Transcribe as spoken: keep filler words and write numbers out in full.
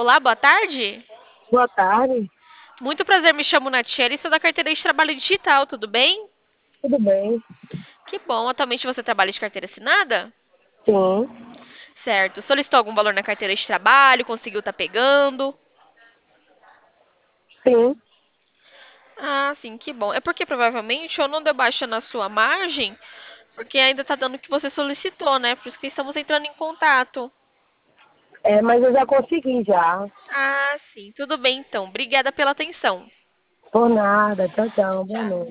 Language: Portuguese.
Olá, boa tarde. Boa tarde, Muito prazer, me chamo Natiele, sou da carteira de trabalho digital, tudo bem? tudo bem? Que bom, atualmente você trabalha de carteira assinada? Sim, Certo. Solicitou algum valor na carteira de trabalho, conseguiu tá pegando? sim. Ah, sim, que bom. É porque provavelmente eu não deu baixa na sua margem, porque ainda tá dando o que você solicitou, né? Por isso que estamos entrando em contato. É, mas eu já consegui já. Ah, sim, tudo bem então. Obrigada pela atenção. Por nada. Tchau, tchau. Boa Tchau. noite.